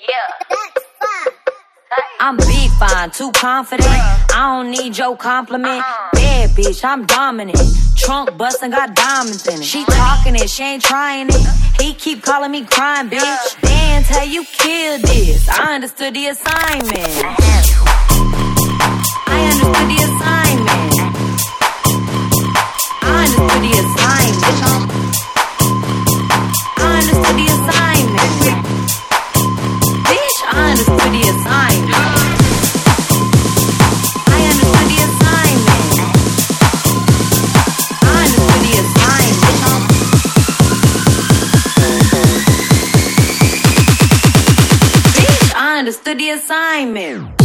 I'm big fine, too confident. I don't need your compliment. Bad bitch, I'm dominant. Trunk bustin', got diamonds in it. She talking it, she ain't trying it. He keep calling me crying, bitch. Dan, tell you killed this. I understood the assignment. I understood the assignment. I understood the assignment. I understood the assignment. Bitch, I understood the assignment. I understood the assignment. I understood the assignment. Bitch, I understood the assignment.